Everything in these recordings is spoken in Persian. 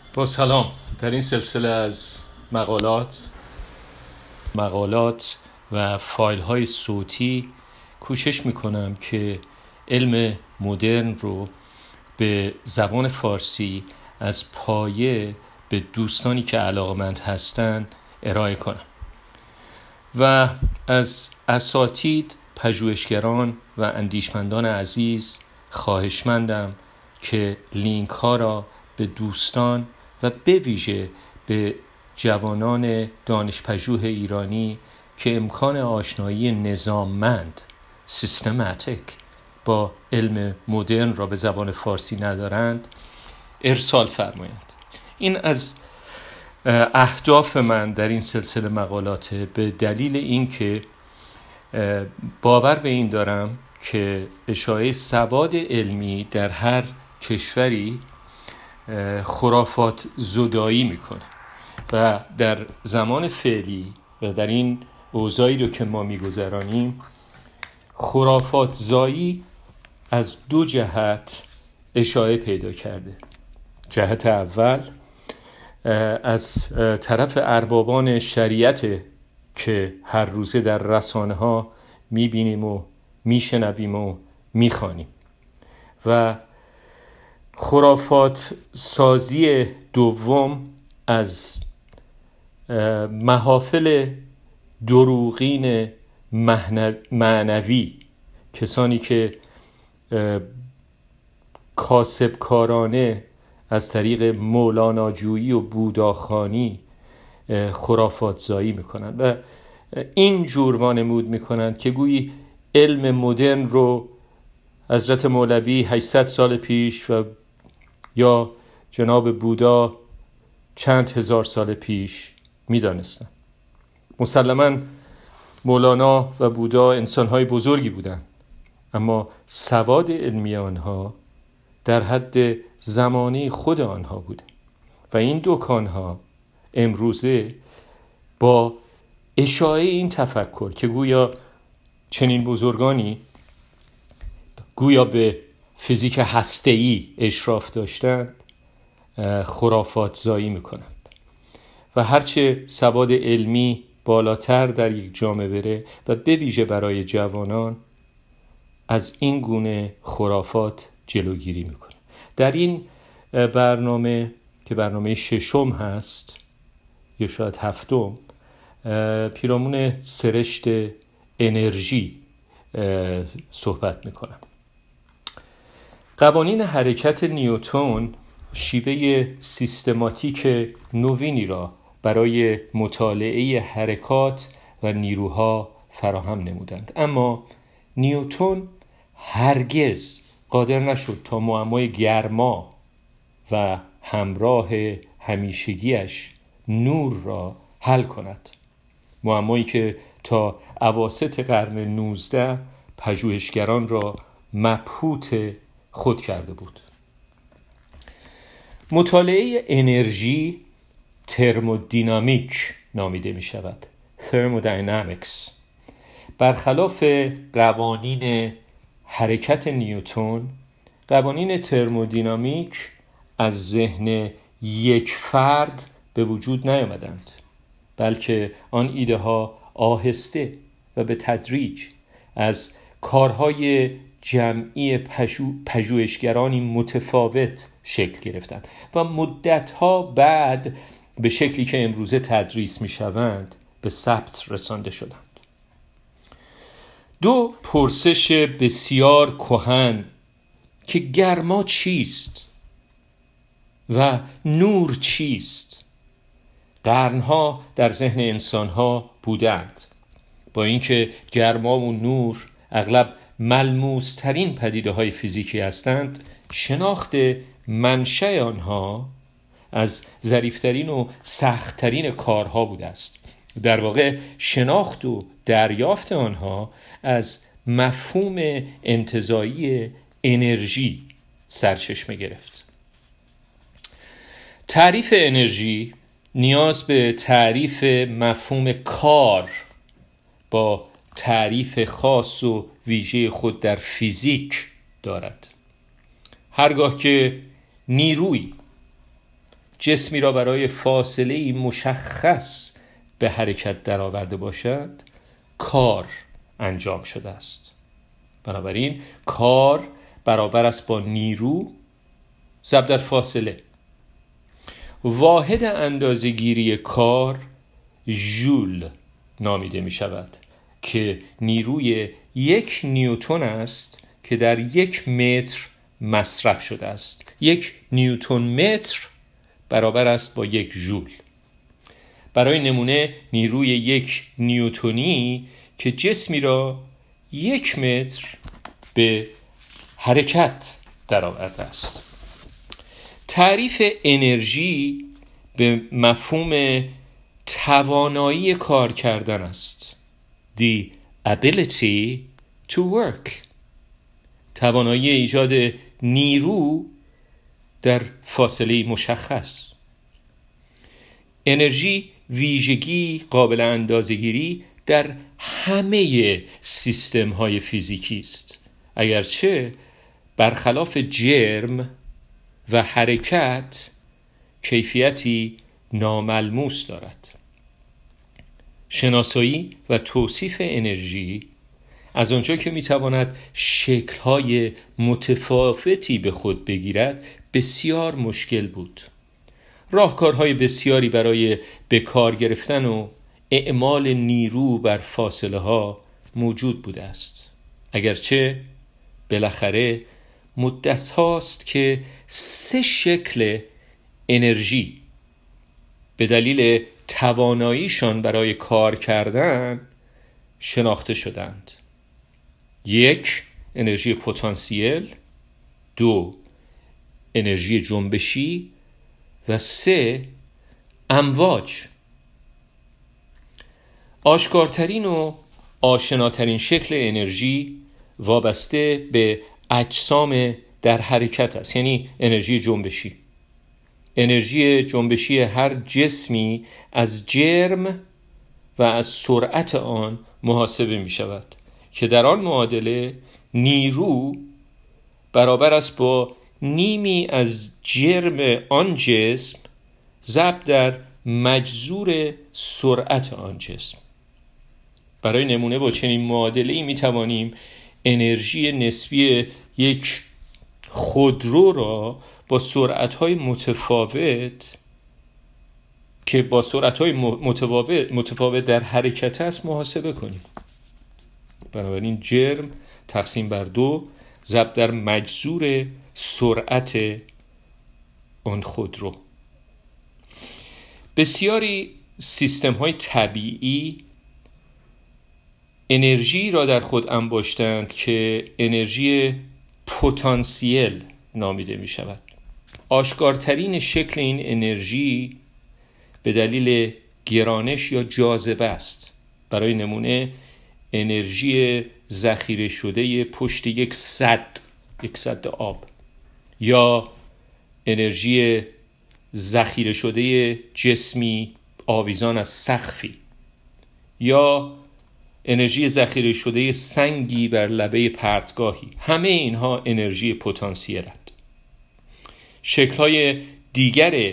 با سلام. در این سلسله از مقالات و فایل های صوتی کوشش میکنم که علم مدرن رو به زبان فارسی از پایه به دوستانی که علاقمند هستند ارائه کنم و از اساتید، پژوهشگران و اندیشمندان عزیز خواهشمندم که لینک ها را به دوستان و به ویژه به جوانان دانشپژوه ایرانی که امکان آشنایی نظاممند سیستماتیک با علم مدرن را به زبان فارسی ندارند ارسال فرمایند. این از اهداف من در این سلسله مقالات به دلیل اینکه باور به این دارم که اشاعه سواد علمی در هر کشوری خرافات زدایی میکنه و در زمان فعلی و در این اوضاعی رو که ما میگذرانیم خرافات زایی از دو جهت اشاعه پیدا کرده. جهت اول از طرف اربابان شریعت که هر روزه در رسانه ها میبینیم و میشنویم و میخوانیم و خرافات سازی دوم از محافل دروغین معنوی، کسانی که کاسبکارانه از طریق مولاناجویی و بوداخوانی خرافات زایی میکنند و این جور وانمود میکنند که گویی علم مدرن رو حضرت مولوی 800 سال پیش و یا جناب بودا چند هزار سال پیش میدانستن. مسلماً مولانا و بودا انسان‌های بزرگی بودند، اما سواد علمی آنها در حد زمانی خود آنها بوده و این دکان‌ها امروزه با اشاعه این تفکر که گویا چنین بزرگانی گویا به فیزیک هسته‌ای اشراف داشتند خرافات زایی میکنند و هرچه سواد علمی بالاتر در یک جامعه بره و به ویژه برای جوانان از این گونه خرافات جلوگیری میکنه. در این برنامه که برنامه ششم هست یا شاید هفتم، پیرامون سرشت انرژی صحبت میکنم. قوانین حرکت نیوتن شیوه سیستماتیک نوینی را برای مطالعه حرکات و نیروها فراهم نمودند، اما نیوتن هرگز قادر نشد تا معمای گرما و همراه همیشگیش نور را حل کند، معمایی که تا اواسط قرن 19 پژوهشگران را مبهوت خود کرده بود. مطالعه انرژی ترمودینامیک نامیده می شود، thermodynamics. برخلاف قوانین حرکت نیوتن، قوانین ترمودینامیک از ذهن یک فرد به وجود نیامدند، بلکه آن ایده ها آهسته و به تدریج از کارهای جمعی پژوهشگرانی متفاوت شکل گرفتند و مدتها بعد به شکلی که امروزه تدریس می شوند به ثبت رسانده شدند. دو پرسش بسیار کهن که گرما چیست و نور چیست قرنها در ذهن انسانها بودند، با اینکه گرما و نور اغلب ملموس‌ترین پدیده‌های فیزیکی هستند، شناخت منشأ آنها از ظریف‌ترین و سخت‌ترین کارها بوده است. در واقع شناخت و دریافت آنها از مفهوم انتزاعی انرژی سرچشمه گرفت. تعریف انرژی نیاز به تعریف مفهوم کار با تعریف خاص و ویژه خود در فیزیک دارد. هرگاه که نیروی جسمی را برای فاصله مشخص به حرکت درآورده باشد کار انجام شده است. بنابراین کار برابر است با نیرو ضرب در فاصله. واحد اندازه‌گیری کار ژول نامیده می شود که نیروی 1 نیوتن است که در 1 متر مصرف شده است. 1 نیوتن متر برابر است با 1 ژول. برای نمونه نیروی 1 نیوتنی که جسمی را 1 متر به حرکت درآورده است. تعریف انرژی به مفهوم توانایی کار کردن است. The ability to work. توانایی ایجاد نیرو در فاصله مشخص. انرژی ویژگی قابل اندازه‌گیری در همه سیستم‌های فیزیکی است، اگرچه برخلاف جرم و حرکت کیفیتی ناملموس دارد. شناسایی و توصیف انرژی از آنجا که میتواند شکل‌های متفاوتی به خود بگیرد بسیار مشکل بود. راهکارهای بسیاری برای به کار گرفتن و اعمال نیرو بر فاصله ها موجود بوده است، اگرچه بالاخره مدت هاست که 3 شکل انرژی به دلیل تواناییشان برای کار کردن شناخته شدند. 1 انرژی پتانسیل، 2 انرژی جنبشی و 3 امواج. آشکارترین و آشناترین شکل انرژی وابسته به اجسام در حرکت است، یعنی انرژی جنبشی. انرژی جنبشی هر جسمی از جرم و از سرعت آن محاسبه می شود که در آن معادله نیرو برابر است با نیمی از جرم آن جسم ضرب در مجذور سرعت آن جسم. برای نمونه با چنین معادله‌ای می توانیم انرژی نسبی یک خودرو را با سرعت‌های متفاوت که با سرعت‌های متفاوت در حرکت است محاسبه کنیم. بنابراین جرم تقسیم بر 2 ضرب در مجذور سرعت آن خودرو. بسیاری سیستم‌های طبیعی انرژی را در خود انباشتند که انرژی پتانسیل نامیده می شود. آشکارترین شکل این انرژی به دلیل گرانش یا جاذبه است. برای نمونه انرژی ذخیره شده پشت یک سد آب، یا انرژی ذخیره شده جسمی آویزان از سقفی، یا انرژی ذخیره شده سنگی بر لبه پرتگاهی. همه اینها انرژی پتانسیلند. شکل‌های دیگر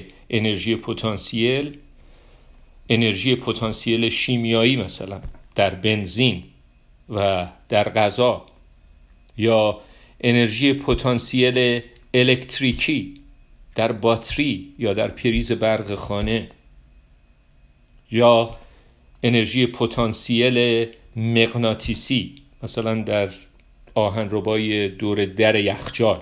انرژی پتانسیل شیمیایی مثلا در بنزین و در غذا، یا انرژی پتانسیل الکتریکی در باتری یا در پریز برق خانه، یا انرژی پتانسیل مغناطیسی مثلا در آهنربای دور در یخچال،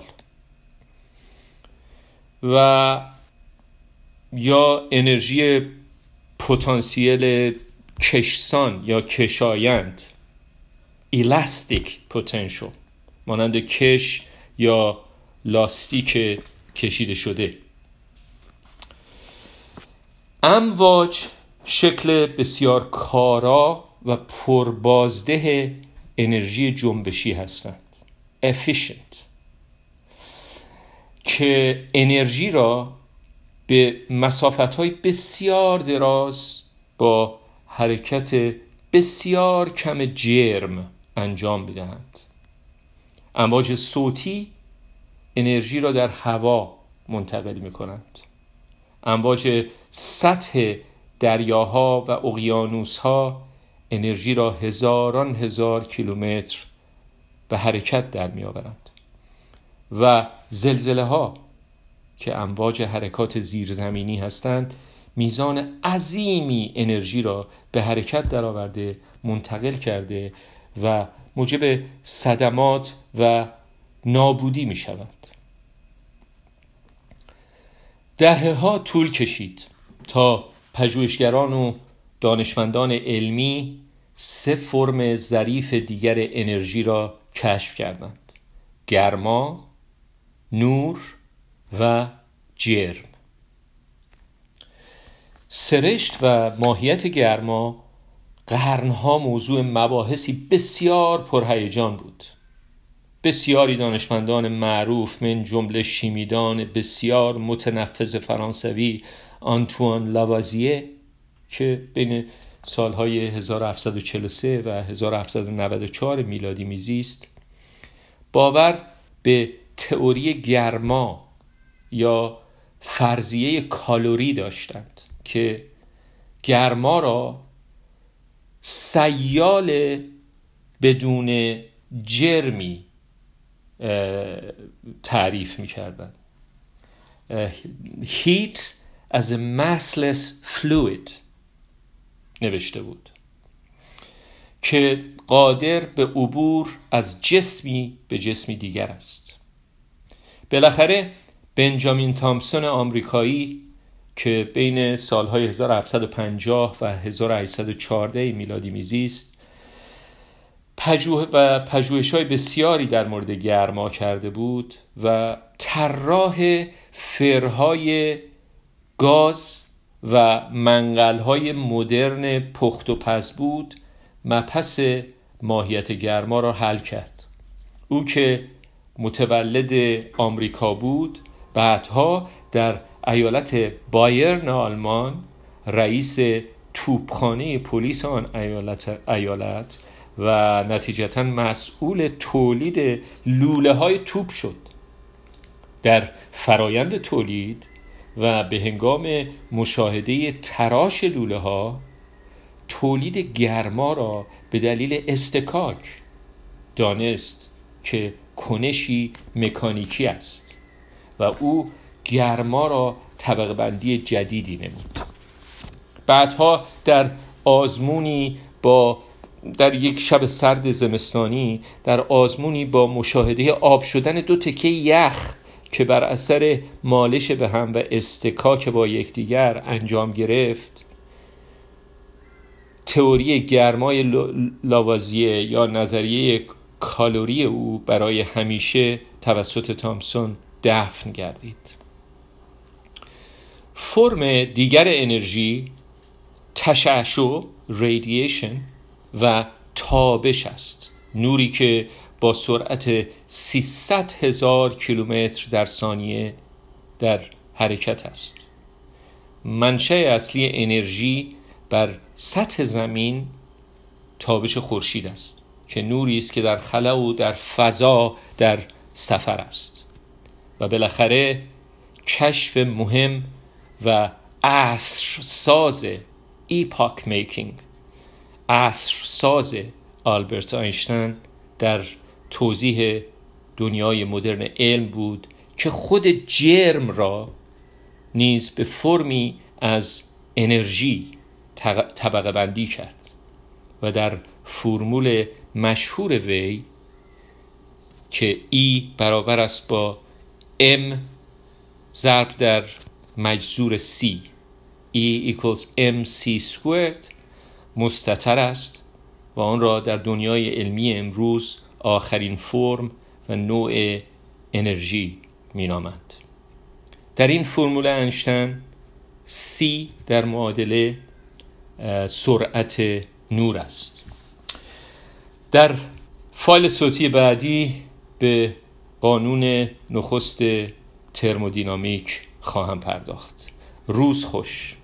و یا انرژی پتانسیل کشسان یا کشایند elastic potential مانند کش یا لاستیک کشیده شده. امواج شکل بسیار کارا و پربازده انرژی جنبشی هستند، efficient، که انرژی را به مسافت‌های بسیار دراز با حرکت بسیار کم جرم انجام می‌دهند. امواج صوتی انرژی را در هوا منتقل می‌کنند. امواج سطح دریاها و اقیانوسها انرژی را هزاران هزار کیلومتر به حرکت در می آورند و زلزله ها که امواج حرکات زیرزمینی هستند میزان عظیمی انرژی را به حرکت در آورده، منتقل کرده و موجب صدمات و نابودی می شود. دهه‌ها طول کشید تا پژوهشگران و دانشمندان علمی 3 فرم ظریف دیگر انرژی را کشف کردند: گرما، نور و جرم. سرشت و ماهیت گرما قرنها موضوع مباحثی بسیار پرهیجان بود. بسیاری دانشمندان معروف من جمله شیمیدان بسیار متنفذ فرانسوی آنتوان لاوازیه که بین سالهای 1743 و 1794 میلادی میزیست، باور به تئوری گرما یا فرضیه کالری داشتند که گرما را سیال بدون جرمی تعریف می‌کردند. Heat as a massless fluid نوشته بود که قادر به عبور از جسمی به جسمی دیگر است. بالاخره بنجامین تامسون آمریکایی که بین سالهای 1750 و 1814 میلادی میزیست پژوهش‌های بسیاری در مورد گرما کرده بود و طراح فرهای گاز و منقل‌های مدرن پخت و پز بود، مبحث ماهیت گرما را حل کرد. او که متولد آمریکا بود، بعدها در ایالت بایرن آلمان رئیس توپخانه پلیس آن ایالت و نتیجتاً مسئول تولید لوله‌های توپ شد. در فرایند تولید و به هنگام مشاهده تراش لوله‌ها، تولید گرما را به دلیل اصطکاک دانست که کنشی مکانیکی است و او گرما را طبقه بندی جدیدی نمود. بعدها در یک شب سرد زمستانی در آزمونی با مشاهده آب شدن 2 تکه یخ که بر اثر مالش به هم و اصطکاک با یکدیگر انجام گرفت، تئوری گرمای لاوازیه یا نظریه کالری او برای همیشه توسط تامسون دفن گردید. فرم دیگر انرژی تشعشع، رادییشن و تابش است. نوری که با سرعت 300,000 کیلومتر در ثانیه در حرکت است. منشأ اصلی انرژی بر سطح زمین تابش خورشید است که نوری است که در خلا و در فضا در سفر است. و بالاخره کشف مهم و عصر ساز epoch making عصر ساز آلبرت اینشتین در توضیح دنیای مدرن علم بود که خود جرم را نیز به فرمی از انرژی طبقه بندی کرد و در فرمول مشهور وی که E برابر است با M ضرب در مجذور C E equals MC squared مستتر است و آن را در دنیای علمی امروز آخرین فرم و نوع انرژی می‌نامند. در این فرمول اینشتین C در معادله سرعت نور است. در فایل صوتی بعدی به قانون نخست ترمودینامیک خواهم پرداخت. روز خوش.